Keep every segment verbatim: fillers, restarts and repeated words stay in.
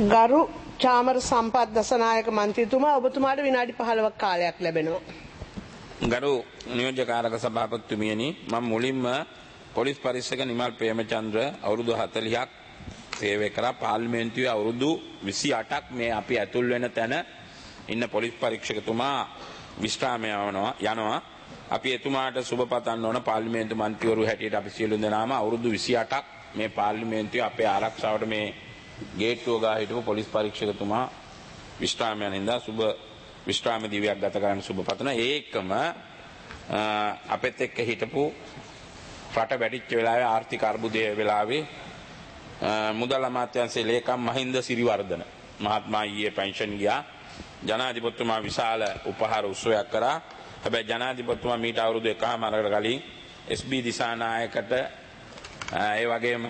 ගරු චාමර සම්පත් දසනායක මන්ත්‍රීතුමා ඔබතුමාට විනාඩි පහළොවක් කාලයක් ලැබෙනවා. ගරු නියෝජ්‍ය කාරක සභාපතිතුමියනි මම මුලින්ම පොලිස් පරීක්ෂක නිමල් ප්‍රේමචන්ද්‍ර අවුරුදු හතළිහක් සේවය කරා පාර්ලිමේන්තුවේ අවුරුදු විසි අටක් මේ අපි ඇතුල් වෙන තැන ඉන්න පොලිස් පරීක්ෂකතුමා විශ්‍රාමය යනවා යනවා අපි එතුමාට සුබ පතන්න ඕන පාර්ලිමේන්තු මන්ත්‍රීවරු හැටියට අපි සියලු දෙනාම අවුරුදු විසි අටක් මේ පාර්ලිමේන්තුවේ අපේ ආරක්ෂාවට මේ ගේට්ටුව ගා හිටපු පොලිස් පරීක්ෂකතුමා විශ්‍රාමයන් හින්දා සුබ විශ්‍රාම දිවියක් ගත කරන්න සුබ පතන ඒකම අපෙත් එක්ක හිටපු රට වැඩිච්ච වෙලාවේ ආර්ථික අර්බුදයේ වෙලාවේ මුදල් අමාත්‍යාංශයේ ලේකම් මහින්ද සිරිවර්ධන මහත්මයා ඊයේ පෙන්ෂන් ගියා ජනාධිපතිතුමා විශාල උපහාර උත්සවයක් කරා හැබැයි ජනාධිපතිතුමා මීට අවුරුදු එකමාරකට කලින් එස් බී දිසානායකට ඒ වගේම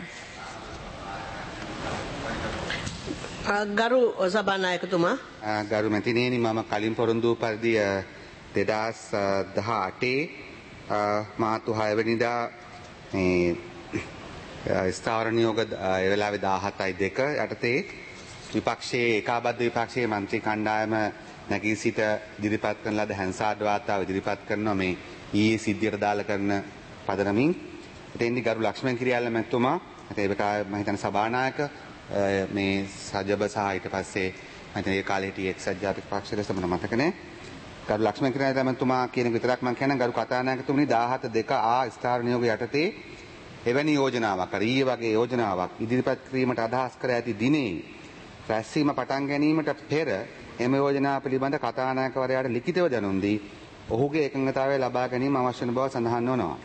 ගරු සභානායකතුමා ගරු මැතිණියනි මම කලින් පොරොන්දු පරිදි දෙදහස් දහඅටේ මාර්තු හය වෙනිදා මේ ස්ථාවර නියෝග ඒ වෙලාවේ දාහතයි දෙක යටතේ විපක්ෂයේ ඒකාබද්ධ විපක්ෂයේ මන්ත්‍රී කණ්ඩායම නැගී සිට ඉදිරිපත් කරන ලද හැන්සාඩ් වාර්තාව ඉදිරිපත් කරනවා මේ ඊයේ සිද්ධියට දාලා කරන පදනමින් එතෙන්දි ගරු ලක්ෂ්මන් කිරියාල මැතිතුමා ඒකට මම හිතන්නේ සභානායක මේ සජබ සහ ඊට පස්සේ මම හිතන්නේ ඒ කාලේ හිටියේ එක්සත් ජාතික පක්ෂ ලෙස මම මතක නැහැ. ගරු ලක්ෂ්මන් කිරියාල මැතිතුමා කියන විතරක් මම කියන ගරු කතානායකතුමනි දාහත දෙක ආ ස්ථාවර නියෝග යටතේ එවැනි යෝජනාවක් අර ඊයේ වගේ යෝජනාවක් ඉදිරිපත් කිරීමට අදහස් කර ඇති දිනේ රැස්වීම පටන් ගැනීමට පෙර එම යෝජනාව පිළිබඳ කතානායකවරයාට ලිඛිතව දැනුම් දී ඔහුගේ එකඟතාවය ලබා ගැනීම අවශ්‍ය වන බව සඳහන් වෙනවා.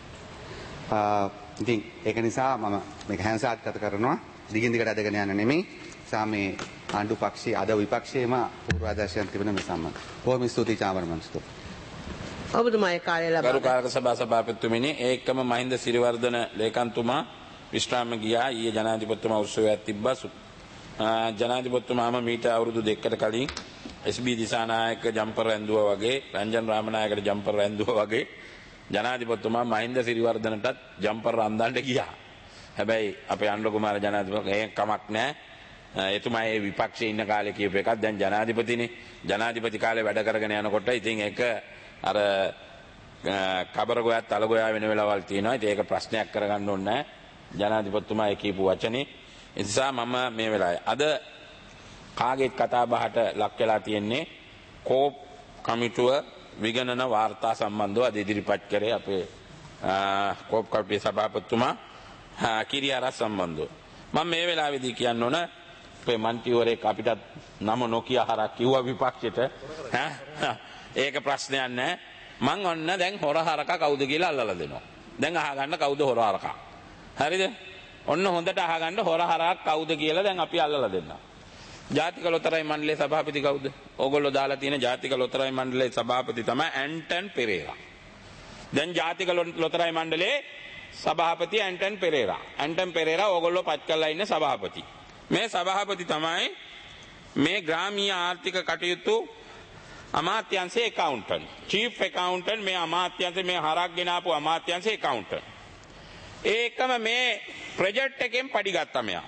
ඉතින් ඒක නිසා මම මේක හැන්සාට් ගත කරනවා දිගින් දිගට අදගෙන යන නෙමෙයි සා මේ ආණ්ඩු පක්ෂයේ අද විපක්ෂයේම පූර්වාදර්ශයන් තිබෙන මේ සම්බන්ධ. බොහොම ස්තුතියි චාමර මන්ත්‍රීතුමා. ඔබතුමාගේ කාර්යය ලබා ගරු කාරක සභා සභාපතිතුමිනි ඒකම මහින්ද සිරිවර්ධන ලේකම්තුමා විශ්‍රාම ගියා ඊයේ ජනාධිපතිතුමා උත්සවයක් තිබ්බා ජනාධිපතිතුමාම මීට අවුරුදු දෙකකට කලින් එස් බී දිසානායක ජම්පර් ඇඳුවා වගේ රංජන් රාමනායකට ජම්පර් ඇඳුවා වගේ ජනාධිපතිතුමා මහින්ද සිරිවර්ධනටත් ජම්පර් අඳින්න ගියා. හැබැයි අපේ අනුර කුමාර ජනාධිපති ඒක කමක් නැහැ. එතුමා ඒ විපක්ෂයේ ඉන්න කාලේ කියපු එකක් දැන් ජනාධිපතිනේ. ජනාධිපති කාලේ වැඩ කරගෙන යනකොට ඉතින් ඒක අර කබර ගෝයත් තල ගෝයා වෙන වෙලාවල් තියෙනවා. ඉතින් ඒක ප්‍රශ්නයක් කරගන්න ඕනේ නැහැ. ජනාධිපතිතුමා ඒ කියපු වචනේ. ඒ නිසා මම මේ වෙලාවේ අද කාගේත් කතා බහට ලක් වෙලා තියෙන්නේ කෝප් කමිටුව විගණන වාර්තා සම්බන්ධව අද ඉදිරිපත් කරේ අපේ කෝප් කමිටුවේ සභාපතිතුමා කිරියාරස් සම්බන්ධව. මම මේ වෙලාවේදී කියන්න ඕන අපේ මන්ත්‍රීවරයෙක් අපිට නම නොකිය හරක් කිව්වා විපක්ෂයට ඒක ප්‍රශ්නයක් නැහැ. මං ඔන්න දැන් හොර හරකා කවුද කියලා අල්ලලා දෙනවා. දැන් අහගන්න කවුද හොර හරකා. හරිද? ඔන්න හොඳට අහගන්න හොර හරක් කවුද කියලා දැන් අපි අල්ලලා දෙන්නවා. ජාතික ලොතරැයි මණ්ඩලයේ සභාපති කවුද? ඕගොල්ලෝ දාලා තියෙන ජාතික ලොතරැයි මණ්ඩලයේ සභාපති තමයි ඇන්ටන් පෙරේරා. දැන් ජාතික ලොතරැයි මණ්ඩලයේ සභාපති ඇන්ටන් පෙරේරා. ඇන්ටන් පෙරේරා ඕගොල්ලෝ පත් කරලා ඉන්න සභාපති. මේ සභාපති තමයි මේ ග්‍රාමීය ආර්ථික කටයුතු අමාත්‍යාංශයේ ඇකවුන්ටන්ට්. චීෆ් ඇකවුන්ටන්ට් මේ අමාත්‍යාංශයේ මේ හරක් ගෙනාපු අමාත්‍යාංශයේ ඇකවුන්ටන්ට්. ඒකම මේ ප්‍රොජෙක්ට් එකෙන් පඩි ගත්තා මෙයා.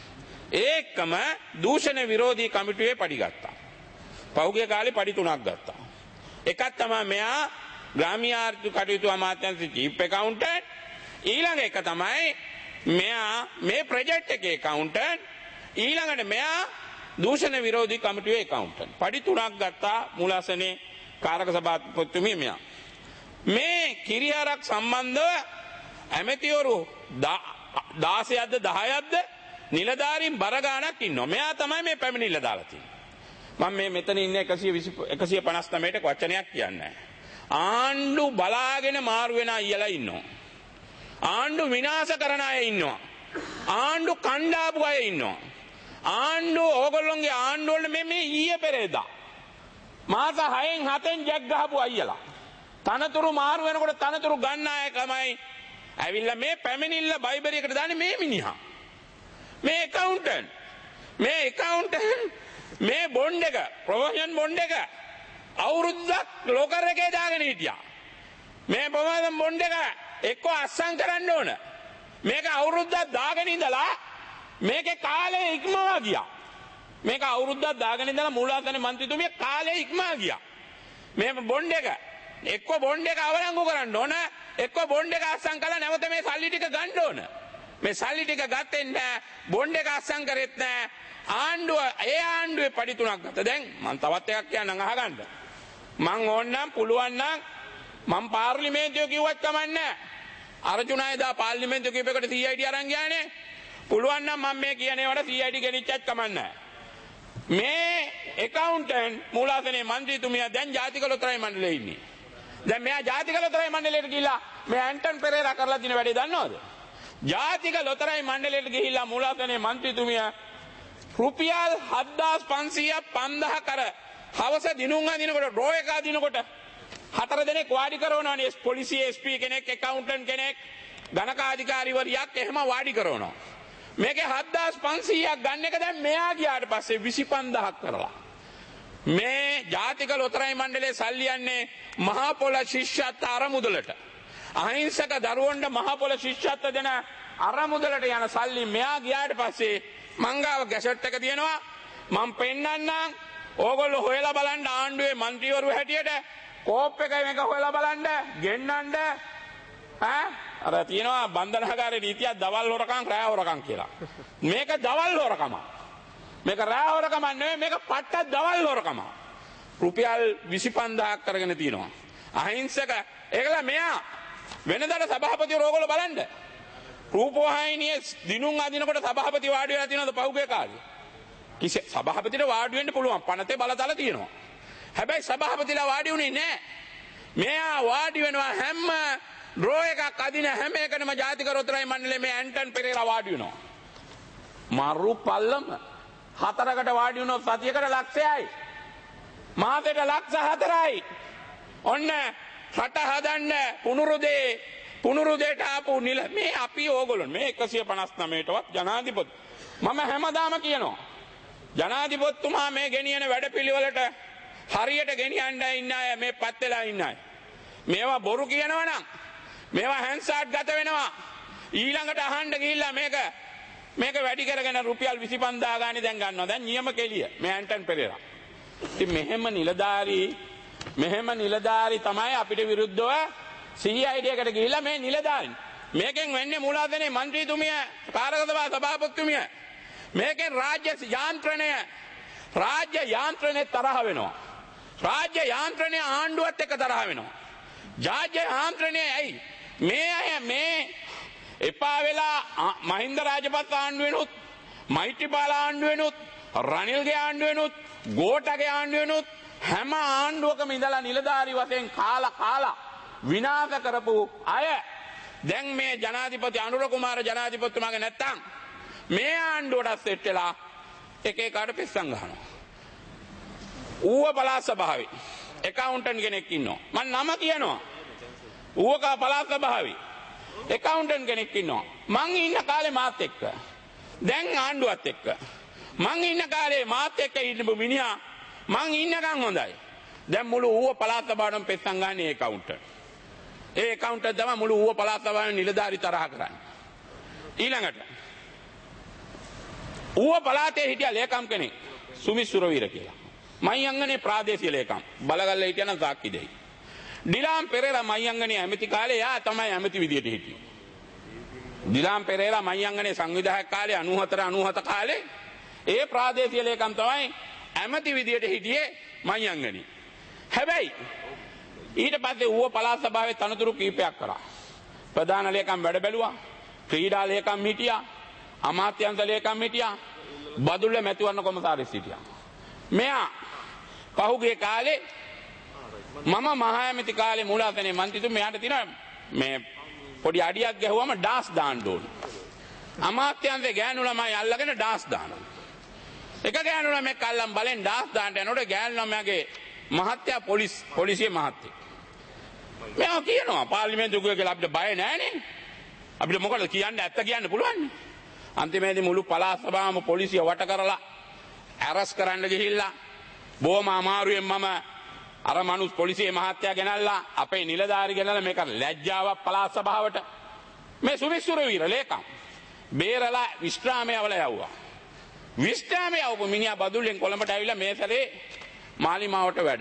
ඒකම දූෂණ විරෝධී කමිටුවේ පඩි ගත්තා. පහුගිය කාලේ පඩි තුනක් ගත්තා. එකක් තමයි මෙයා ග්‍රාමීය ආර්ථික කටයුතු අමාත්‍යාංශයේ චීෆ් ඇකවුන්ටන්ට්. ඊළඟ එක තමයි මෙයා මේ ප්‍රොජෙක්ට් එකේ ඇකවුන්ටන්ට්. ඊළඟට මෙයා දූෂණ විරෝධී කමිටුවේ ඇකවුන්ටන්ට්. පඩි තුනක් ගත්තා මූලාසනේ කාරක සභාපතිතුමිය මෙයා. මේ කිරියාරක් සම්බන්ධව ඇමතිවරු දාසයක්ද දහයක්ද නිලධාරීන් බර ගාණක් ඉන්නවා. මෙයා තමයි මේ පැමිණිල්ල දාලා තියෙන්නේ. මම මේ මෙතන ඉන්න එකසිය පනස් නවයට වචනයක් කියන්නේ නැහැ. ආණ්ඩු බලාගෙන මාරු වෙන අයියලා ඉන්නවා. ආණ්ඩු විනාශ කරන අය ඉන්නවා. ආණ්ඩු කණ්ඩාපු අය ඉන්නවා. ආණ්ඩු ඕගොල්ලොන්ගේ ආණ්ඩු වල මේ මේ ඊයේ පෙරේදා මාස හයෙන් හතෙන් ජැක් ගහපු අයියලා. තනතුරු මාරු වෙනකොට තනතුරු ගන්න අය තමයි ඇවිල්ලා මේ පැමිණිල්ල බයිබරයකට දාන්නේ මේ මිනිහා. මේ ඇකවුන්ටන්ට් මේ ඇකවුන්ටන්ට් මේ බොන්ඩ් එක ප්‍රොවිෂන් බොන්ඩ් එක අවුරුද්දක් ලෝකර් එකේ දාගෙන හිටියා. මේ ප්‍රොවිෂන් බොන්ඩ් එක එක්ක අස්සම් කරන්න ඕන. මේක අවුරුද්දක් දාගෙන ඉඳලා මේකේ කාලය ඉක්මවා ගියා. මේක අවුරුද්දක් දාගෙන ඉඳලා මූලාසන මන්ත්‍රීතුමිය කාලේ ඉක්මා ගියා. මේ බොන්ඩ් එක එක්ක බොන්ඩ් එක අවලංගු කරන්න ඕන, එක්ක බොන්ඩ් එක අස්සම් කළා නැවත මේ සල්ලි ටික ගන්න ඕන. මේ සල්ලි ටික ගත්තේ නැහැ, බොන්ඩ් එක අස්සම් කරෙත් නැහැ. ආණ්ඩුව ඒ ආණ්ඩුවේ පඩි තුනක් ගත්තා. දැන් මම තවත් එකක් කියන්නම් අහගන්න. මං ඕන්නම් පුළුවන් නම් මම පාර්ලිමේන්තුවේ කිව්වත් කමන්නේ නැහැ. අර්ජුනයි දා පාර්ලිමේන්තුවේ කියපේකට සී අයි ඩි අරන් ගියානේ. පුළුවන් නම් මම මේ කියන ඒවාට සී අයි ඩි ගෙනිච්චත් කමන්නේ නැහැ. මේ ඇකවුන්ටන්ට් මූලාසනේ මන්ත්‍රීතුමියා දැන් ජාතික ලොතරැයි මණ්ඩලයේ ඉන්නේ. දැන් මෙයා ජාතික ලොතරැයි මණ්ඩලයට ගිහිල්ලා මේ ඇන්ටන් පෙරේරා කරලා දින වැඩේ දන්නවද? ජාතික ලොතරැයි මණ්ඩලයට ගිහිල්ලා මූලාසනේ මන්ත්‍රීතුමියා රුපියල් හත්දාස් පන්සීයක් පන්දාහ කර හවස දිනුම් අදිනකොට ඩ්‍රෝ එක අදිනකොට හතර දෙනෙක් වාඩි කරවනවානේ. පොලිසිය එස් පී කෙනෙක්, ඇකවුන්ටන්ට් කෙනෙක්, ගණකාධිකාරීවරියක් එහෙම වාඩි කරවනවා. මේකේ හත්දාස් පන්සීයක් ගන්න එක දැන් මෙයා ගියාට පස්සේ විසි පන්දාහක් කරලා. මේ ජාතික ලොතරැයි මණ්ඩලයේ සල්ලි යන්නේ මහා පොළ ශිෂ්‍යත්ව අරමුදලට. අහිංසක දරුවන්ට මහා පොළ ශිෂ්‍යත්ව දෙන අරමුදලට යන සල්ලි මෙයා ගියාට පස්සේ මංගාව ගැසට් එක තියෙනවා. මම පෙන්නන්නම්. ඕගොල්ලෝ හොයලා බලන්න ආණ්ඩුවේ മന്ത്രിවරු හැටියට කෝප් එක මේක හොයලා බලන්න ගෙන්නන්න. ඈ අර තියෙනවා බන්ධනාගාරේ නීතියක් දවල් හොරකම් රෑ හොරකම් කියලා. මේක දවල් හොරකම. මේක රෑ හොරකම නෙවෙයි, මේක පට්ට දවල් හොරකම. රුපියල් විසි පන්දාහක් කරගෙන තියෙනවා. අහිංසක ඒකලා මෙයා වෙනදාට සභාපතිවරු ඕගොල්ලෝ බලන්න. රූපවාහිනියේ දිනුම් අදිනකොට සභාපති වාඩි වෙලා තියෙනවද පහුගිය කාලේ? කිසි සභාපතිට වාඩි වෙන්න පුළුවන් පනතේ බලතල තියෙනවා. හැබැයි සභාපතිලා වාඩි වුණේ නැහැ. මෙයා වාඩි වෙනවා හැම ඩ්‍රෝ එකක් අදින හැම එකටම ජාතික ලොතරැයි මණ්ඩලයේ මේ ඇන්ටන් පෙරේරා වාඩි වෙනවා. මරු පල්ලම හතරකට වාඩි වුණොත් සතියකට ලක්ෂයයි. මාසෙට ලක්ෂ හතරයි. ඔන්න රට හදන්න පුනුරුදේ පුනුරුදේට ආපු නිල මේ අපි ඕගොල්ලෝ මේ එකසිය පනස් නවයටවත් ජනාධිපති මම හැමදාම කියනවා ජනාධිපතිතුමා මේ ගෙනියන වැඩපිළිවෙලට හරියට ගෙනියන්න ඉන්න අය මේ පත් වෙලා ඉන්න අය. මේවා බොරු කියනවා නම් මේවා හැන්සාට් ගත වෙනවා. ඊළඟට අහන්න ගිහිල්ලා මේක මේක වැඩි කරගෙන රුපියල් විසි පන්දාහ ගානේ දැන් ගන්නවා. දැන් නියම කෙලිය මේ ඇන්ටන් පෙරේරා. ඉතින් මෙහෙම නිලධාරී මෙහෙම නිලධාරී තමයි අපිට විරුද්ධව සී අයි ඩි එකට ගිහිල්ලා මේ නිලධාරීන්. මේකෙන් වෙන්නේ මූලාසනේ മന്ത്രിතුමිය, කාරක සභා සභාපතිතුමිය. මේකෙන් රාජ්‍ය යාන්ත්‍රණය රාජ්‍ය යාන්ත්‍රණය තරහ වෙනවා. රාජ්‍ය යාන්ත්‍රණය ආණ්ඩුවත් එක්ක තරහ වෙනවා. රාජ්‍ය යාන්ත්‍රණය ඇයි මේ අය මේ එපා වෙලා මහින්ද රාජපක්ෂ ආණ්ඩුවෙනුත්, මෛත්‍රීපාල ආණ්ඩුවෙනුත්, රනිල්ගේ ආණ්ඩුවෙනුත්, ගෝඨගේ ආණ්ඩුවෙනුත් හැම ආණ්ඩුවකම ඉඳලා නිලධාරී වශයෙන් කාලා කාලා විනාශ කරපු අය දැන් මේ ජනාධිපති අනුර කුමාර ජනාධිපතිතුමාගේ නැත්තම් මේ ආණ්ඩුවට සෙට් වෙලා එක එකට පෙස්සම් ගහනවා. ඌව පළාත් සභාවේ ඇකවුන්ටන්ට් කෙනෙක් ඉන්නවා. මම නම කියනවා. ඌව පළාත් සභාවේ ඇකවුන්ටන්ට් කෙනෙක් ඉන්නවා. මං ඉන්න කාලේ මාත් එක්ක. දැන් ආණ්ඩුවත් එක්ක. මං ඉන්න කාලේ මාත් එක්ක ඉන්න මිනිහා මං ඉන්නකම් හොඳයි. දැන් මුළු ඌව පළාත් සභාවටම පෙස්සම් ගන්නේ ඇකවුන්ටන්ට්. ඒ ඇකවුන්ටන්ට් තමයි මුළු ඌව පළාත් සභාවේ නිලධාරි තරහ කරන්නේ. ඊළඟට ඌව පළාතේ හිටිය ලේකම් කෙනෙක් සුමිත් සුරවීර කියලා. මහියංගනේ ප්‍රාදේශීය ලේකම් බලගල්ල හිටියනම් සාක්ෂි දෙයි. ඩිලාම් පෙරේරා මහියංගනේ ඇමති කාලේ යා තමයි ඇමති විදියට හිටියේ. ඩිලාම් පෙරේරා මහියංගනේ සංවිධායක කාලේ අනූහතර අනූහත කාලේ ඒ ප්‍රාදේශීය ලේකම් තමයි ඇමති විදියට හිටියේ මහියංගනේ. හැබැයි ඊට පස්සේ ඌව පළාත් සභාවේ තනතුරු කීපයක් කරා. ප්‍රධාන ලේකම් වැඩ බැලුවා, ක්‍රීඩා ලේකම් හිටියා, අමාත්‍යංශ ලේකම් හිටියා, බදුල්ල මැතිවරණ කොමසාරිස් හිටියා. මෙයා පහුගිය කාලේ මම මහා ඇමති කාලේ මූලාසනේ මන්ත්‍රීතුමා මෙයාට තියෙන මේ පොඩි අඩියක් ගැහුවම ඩාස් දාන්න ඕන. අමාත්‍යංශේ ගෑනු ළමයි අල්ලගෙන ඩාස් දානවා. එක ගෑනු ළමෙක් අල්ලන් බලෙන් ඩාස් දාන්න යනකොට ගෑනු ළමයාගේ මහත්තයා පොලිස් පොලිසිය මහත්තයෙක්. මෙයා කියනවා පාර්ලිමේන්තුවේ කියලා අපිට බය නැහැනේ. අපිට මොකද කියන්න ඇත්ත කියන්න පුළුවන්. අන්තිමේදී මුළු පළාත් සභාවම පොලිසිය වට කරලා ඇරස් කරන්න ගිහිල්ලා බොහොම අමාරුවෙන් මම අර මනුස් පොලිසියේ මහත්තයා ගෙනල්ලා අපේ නිලධාරි ගෙනල්ලා මේක ලැජ්ජාවක් පළාත් සභාවට මේ සුමිත් සුරවීර ලේකම් බේරලා විශ්‍රාමයේ අවල යවුවා. විශ්‍රාමයේ ආපු මිනිහා බදුල්ලෙන් කොළඹට ඇවිල්ලා මේ සැරේ මාලිමාවට වැඩ.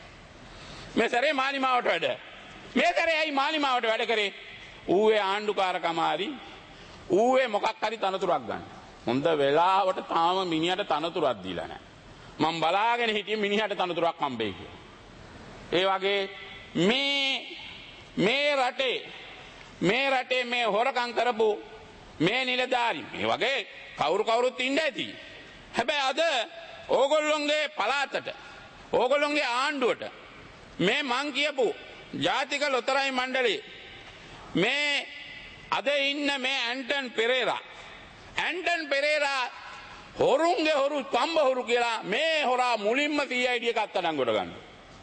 මේ සැරේ මාලිමාවට වැඩ. මේ සැරේ ඇයි මාලිමාවට වැඩ කරේ? ඌවේ ආණ්ඩුකාරකම හරි ඌවේ මොකක් හරි තනතුරක් ගන්න. හොඳ වෙලාවට තාම මිනිහට තනතුරක් දීලා නැහැ. මම බලාගෙන හිටියේ මිනිහට තනතුරක් හම්බෙයි කියලා. ඒ වගේ මේ මේ රටේ මේ රටේ මේ හොරකම් කරපු මේ නිලධාරි මේ වගේ කවුරු කවුරුත් ඉන්න ඇති. හැබැයි අද ඕගොල්ලොන්ගේ පළාතට ඕගොල්ලොන්ගේ ආණ්ඩුවට මේ මං කියපු ජාතික ලොතරැයි මණ්ඩලයේ මේ අද ඉන්න මේ ඇන්ටන් පෙරේරා ඇන්ටන් පෙරේරා හොරුන්ගේ හොරු තම්බ හොරු කියලා මේ හොරා මුලින්ම සී අයි ඩී එක අත්අඩංගුවට ගන්නවා.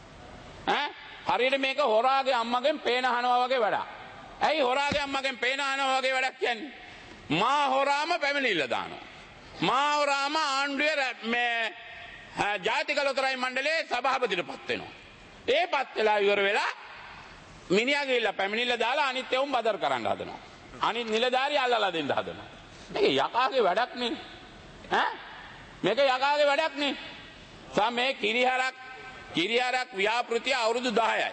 ඈ හරියට මේක හොරාගේ අම්මගෙන් පේන අහනවා වගේ වැඩක්. ඇයි හොරාගේ අම්මගෙන් පේන අහනවා වගේ වැඩක් කියන්නේ? මා හොරාම පැමිණිල්ල දානවා. මා හොරාම ආණ්ඩුවේ මේ ජාතික ලොතරැයි මණ්ඩලයේ සභාපතිට පත් වෙනවා. ඒ පත් වෙලා ඉවර වෙලා මිනිහා ගිහිල්ලා පැමිණිල්ල දාලා අනිත් ඒවුම් බදර් කරන්න හදනවා. අනිත් නිලධාරිය අල්ලලා දෙන්න හදනවා. මේක යකාගේ වැඩක් නේ. ඈ මේක යකාගේ වැඩක් නේ. සා මේ කිරිහරක් කිරිහරක් ව්‍යාපෘතිය අවුරුදු දහයයි.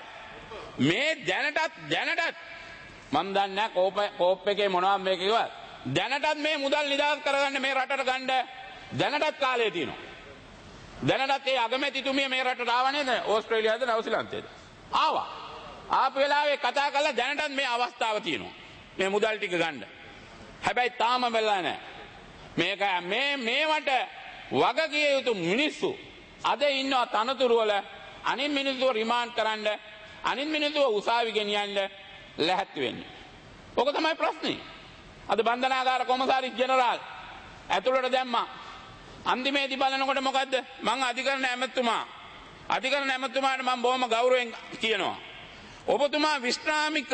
මේ දැනටත් දැනටත් මම දන්නේ නැහැ කෝප කෝප් එකේ මොනවද මේක කිව්වත් දැනටත් මේ මුදල් නිදහස් කරගන්න මේ රටට ගන්න දැනටත් කාලය තියෙනවා. දැනටත් ඒ අගමැතිතුමිය මේ රටට ආව නේද? ඕස්ට්‍රේලියාවද නවසීලන්තයේද? ආවා. ආපු වෙලාවේ කතා කරලා දැනටත් මේ අවස්ථාව තියෙනවා. මේ මුදල් ටික ගන්න. හැබැයි තාම වෙලා නැහැ. මේක මේ මේවට වග කිය යුතු මිනිස්සු අද ඉන්නවා තනතුරු වල අනිත් මිනිස්සුව රිමාන්ඩ් කරන්න අනිත් මිනිස්සුව උසාවි ගෙනියන්න ලැහැත්ති වෙන්නේ. ඔක තමයි ප්‍රශ්නේ. අද බන්ධනාගාර කොමසාරිස් ජෙනරාල් ඇතුළට දැම්මා. අන්තිමේදී බලනකොට මොකද්ද? මං අධිකරණ ඇමතුමා අධිකරණ ඇමතුමාට මම බොහොම ගෞරවයෙන් කියනවා. ඔබතුමා විශ්‍රාමික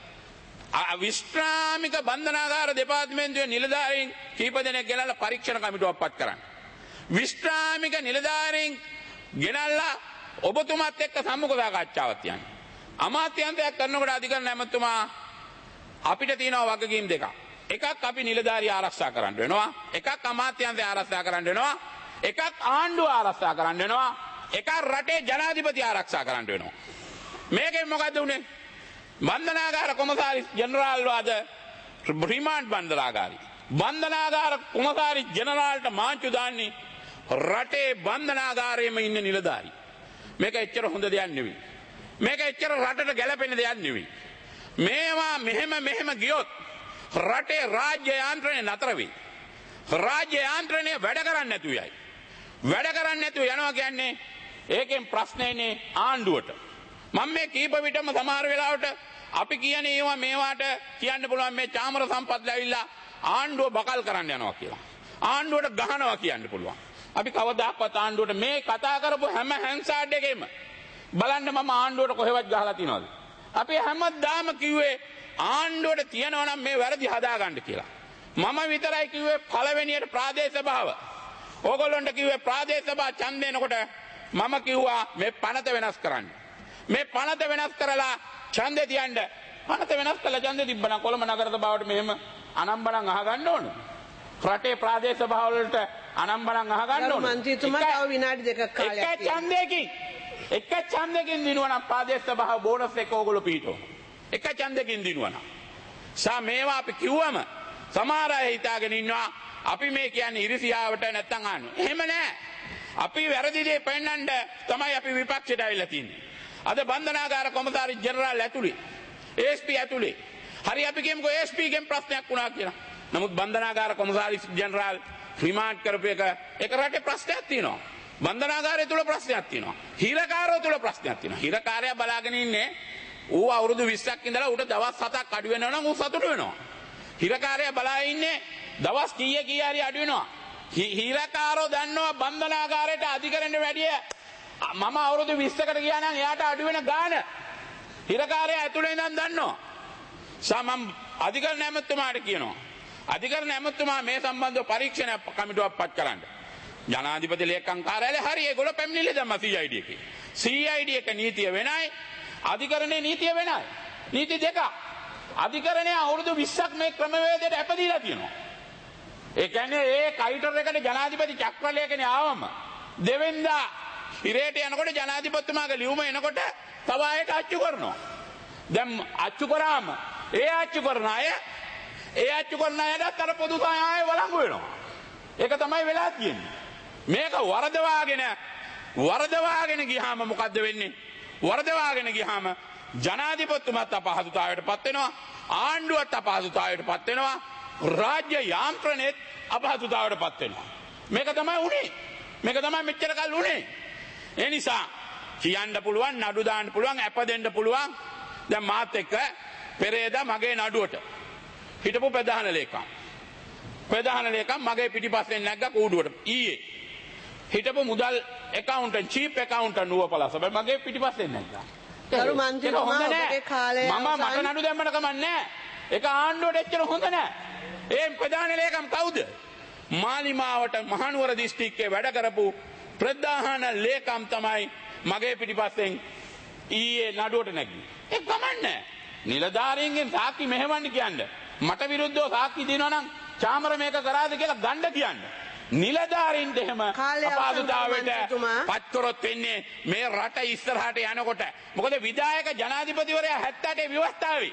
විශ්‍රාමික බන්ධනාගාර දෙපාර්තමේන්තුවේ නිලධාරීන් කීප දෙනෙක් ගෙනල්ලා පරීක්ෂණ කමිටුවක් පත් කරන්න. විශ්‍රාමික නිලධාරීන් ගෙනල්ලා ඔබතුමාත් එක්ක සම්මුඛ සාකච්ඡාවක් තියන්න. අමාත්‍යාංශයක් කරනකොට අධිකරණ ඇමතුමා අපිට තියෙනවා වගකීම් දෙකක්. එකක් අපි නිලධාරිය ආරක්ෂා කරන්න වෙනවා. එකක් අමාත්‍යාංශය ආරක්ෂා කරන්න වෙනවා. එකක් ආණ්ඩුව ආරක්ෂා කරන්න වෙනවා. එකක් රටේ ජනාධිපති ආරක්ෂා කරන්න වෙනවා. මේකෙන් මොකද උනේ? බන්ධනාගාර කොමසාරිස් ජෙනරාල් වාද රිමාන්ඩ් බන්ධනාගාරී බන්ධනාගාර කොමසාරිස් ජෙනරාල්ට මාංචු දාන්නේ රටේ බන්ධනාගාරයේම ඉන්න නිලධාරී. මේක එච්චර හොඳ දෙයක් නෙවෙයි. මේක එච්චර රටට ගැලපෙන දෙයක් නෙවෙයි. මේවා මෙහෙම මෙහෙම ගියොත් රටේ රාජ්‍ය යාන්ත්‍රණය නතර වෙයි. රාජ්‍ය යාන්ත්‍රණය වැඩ කරන්නේ නැතුව යයි. වැඩ කරන්නේ නැතුව යනවා කියන්නේ ඒකෙන් ප්‍රශ්නේනේ ආණ්ඩුවට. මම මේ කීප විටම සමහර වෙලාවට අපි කියන ඒවා මේවාට කියන්න පුළුවන් මේ චාමර සම්පත් ලැබිලා ආණ්ඩුව බකල් කරන්න යනවා කියලා. ආණ්ඩුවට ගහනවා කියන්න පුළුවන්. අපි කවදාකවත් ආණ්ඩුවට මේ කතා කරපු හැම හැන්සාඩ් එකෙම බලන්න මම ආණ්ඩුවට කොහෙවත් ගහලා තියනවද? අපි හැමදාම කිව්වේ ආණ්ඩුවට තියනවා නම් මේ වැරදි හදාගන්න කියලා. මම විතරයි කිව්වේ පළවෙනියට ප්‍රාදේශ සභාව. ඕගොල්ලන්ට කිව්වේ ප්‍රාදේශ සභා ඡන්ද දෙනකොට මම කිව්වා මේ පනත වෙනස් කරන්න. මේ පනත වෙනස් කරලා ඡන්දේ තියන්න. පනත වෙනස් කළා ඡන්දේ තිබ්බනම් කොළඹ නගර සභාවට මෙහෙම අනම්බරම් අහගන්න ඕන. රටේ ප්‍රාදේශ සභාව වලට අනම්බරම් අහගන්න ඕන. මන්ත්‍රීතුමා තව විනාඩි දෙකක් කාලයක් එක ඡන්දයකින් එක ඡන්දකින් දිනුවනම් ප්‍රාදේශ සභාව බෝනස් එක ඕගොල්ලෝ පිටෝ. එක ඡන්දකින් දිනුවනම්. සා මේවා අපි කිව්වම සමහර අය හිතාගෙන ඉන්නවා අපි මේ කියන්නේ ඉරිසියාවට නැත්තම් ආන්නේ. එහෙම නෑ. අපි වැරදි දේ පෙන්නන්න තමයි අපි විපක්ෂයට ඇවිල්ලා තින්නේ. අද බන්ධනාගාර කොමසාරිස් ජෙනරාල් ඇතුලේ ඒ එස් පී ඇතුලේ හරි අපි කියමුකෝ ඒ එස් පී ගෙන් ප්‍රශ්නයක් වුණා කියලා. නමුත් බන්ධනාගාර කොමසාරිස් ජෙනරාල් රිමාන්ඩ් කරපු එක ඒක රටේ ප්‍රශ්නයක් තියෙනවා. බන්ධනාගාරය තුල ප්‍රශ්නයක් තියෙනවා. හිරකාරයෝ තුල ප්‍රශ්නයක් තියෙනවා. හිරකාරයා බලාගෙන ඉන්නේ ඌ අවුරුදු විස්සක් ඉඳලා ඌට දවස් හතක් අඩු වෙනවා නම් ඌ සතුටු වෙනවා. හිරකාරයා බලා ඉන්නේ දවස් කීය කීය හරි අඩු වෙනවා. හිරකාරෝ දන්නවා බන්ධනාගාරයට අධිකරණයට වැඩිය මම අවුරුදු විස්සකට ගියා නම් එයාට අඩු වෙන ගාන හිරකාරයා ඇතුලේ ඉඳන් දන්නවා. සමම් අධිකරණ ඇමතුමාට කියනවා. අධිකරණ ඇමතුමා මේ සම්බන්ධව පරීක්ෂණ කමිටුවක් පත් කරන්න. ජනාධිපති ලේකම් කාර්යාලය හරි ඒගොල්ලෝ පැමිණිලි දැම්මා සී අයි ඩී එකේ. සී අයි ඩී එක නීතිය වෙනයි අධිකරණයේ නීතිය වෙනයි. නීති දෙක. අධිකරණය අවුරුදු විස්සක් මේ ක්‍රමවේදයට අපදීලා තියෙනවා. ඒ කියන්නේ ඒ කයිටර් එකට ජනාධිපති චක්‍රලේඛනේ ආවම දෙවෙන්දා හිරේට යනකොට ජනාධිපතිතුමාගේ ලියුම එනකොට තව ආයෙත් අච්චු කරනවා. දැන් අච්චු කරාම ඒ අච්චු කරන අය ඒ අච්චු කරන අයට අර පොදු ආයෙ වළංගු වෙනවා. ඒක තමයි වෙලා තියෙන්නේ. මේක වරදවාගෙන වරදවාගෙන ගියාම මොකද්ද වෙන්නේ? වරදවාගෙන ගියාම ජනාධිපතිතුමාත් අපහසුතාවයට පත් වෙනවා, ආණ්ඩුවත් අපහසුතාවයට පත් වෙනවා, රාජ්‍ය යාන්ත්‍රණයත් අපහසුතාවයට පත් වෙනවා. මේක තමයි උනේ. මේක තමයි මෙච්චර කල් උනේ. ඒ නිසා කියන්න පුළුවන්, නඩු දාන්න පුළුවන්, අප දෙන්න පුළුවන්. දැන් මාත් එක්ක පෙරේදා මගේ නඩුවට හිටපු ප්‍රධාන ලේකම් ප්‍රධාන ලේකම් මගේ පිටිපස්සෙන් නැග්ග කූඩුවට ඊයේ හිටපු මුදල් ඇකවුන්ටන්ට් චීෆ් ඇකවුන්ටන්ට් නුවපළාස මගේ පිටිපස්සෙන් නැග්ගා. ගරු මන්ත්‍රීතුමා ඔබගේ කාලය මම මට නඩු දැම්මට කමක් නැහැ. ඒක ආණ්ඩුවට එච්චර හොඳ නැහැ. ඒ ප්‍රධාන ලේකම් කවුද? මාලිමාවට මහනුවර දිස්ත්‍රික්කයේ වැඩ කරපු ප්‍රධාන ලේකම් තමයි මගේ පිටිපස්සෙන් ඊයේ නඩුවට නැග්ගේ. ඒක ගමන්නේ. නිලධාරීන්ගෙන් සාක්ෂි මෙහෙවන්න කියන්නේ. මට විරුද්ධව සාක්ෂි දෙනවා නම් චාමර මේක කරාද කියලා ගන්න කියන්නේ. නිලධාරීන්ට එහෙම අපහසුතාවයට පත් කරොත් වෙන්නේ මේ රට ඉස්සරහට යනකොට. මොකද විධායක ජනාධිපතිවරයා හැත්තෑ අටේ ව්‍යවස්ථාවේ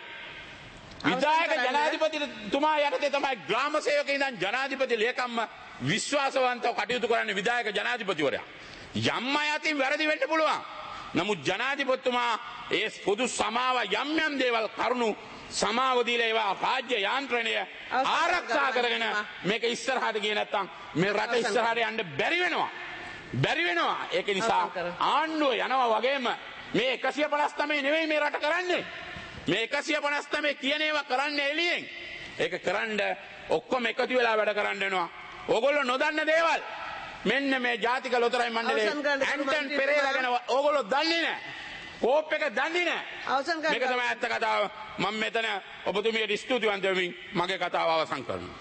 විධායක ජනාධිපතිතුමා යටතේ තමයි ග්‍රාම සේවක ඉඳන් ජනාධිපති ලේකම්ම විශ්වාසවන්තව කටයුතු කරන්නේ විධායක ජනාධිපතිවරයා. යම් අයතින් වැරදි වෙන්න පුළුවන්. නමුත් ජනාධිපතිතුමා ඒ පොදු සමාව යම් යම් දේවල් කරුණු සමාව දීලා ඒවා රාජ්‍ය යාන්ත්‍රණය ආරක්ෂා කරගෙන මේක ඉස්සරහට ගියේ නැත්තම් මේ රට ඉස්සරහට යන්න බැරි වෙනවා. බැරි වෙනවා. ඒක නිසා ආණ්ඩුව යනවා වගේම මේ එකසිය පනස් නවය නෙවෙයි මේ රට කරන්නේ. මේ එකසිය පනස් නවය කියන ඒවා කරන්නේ එළියෙන්. ඒක කරන්න ඔක්කොම එකතු වෙලා වැඩ කරන්න වෙනවා. ඕගොල්ලෝ නොදන්න දේවල් මෙන්න මේ ජාතික ලොතරැයි මණ්ඩලයේ ඇන්ටන් පෙරේරා ගැන ඕගොල්ලෝ දන්නේ නැහැ. කෝප් එක දන්නේ නැහැ. මේක තමයි ඇත්ත කතාව. මම මෙතන ඔබතුමියට ස්තුතිවන්ත වෙමින් මගේ කතාව අවසන් කරනවා.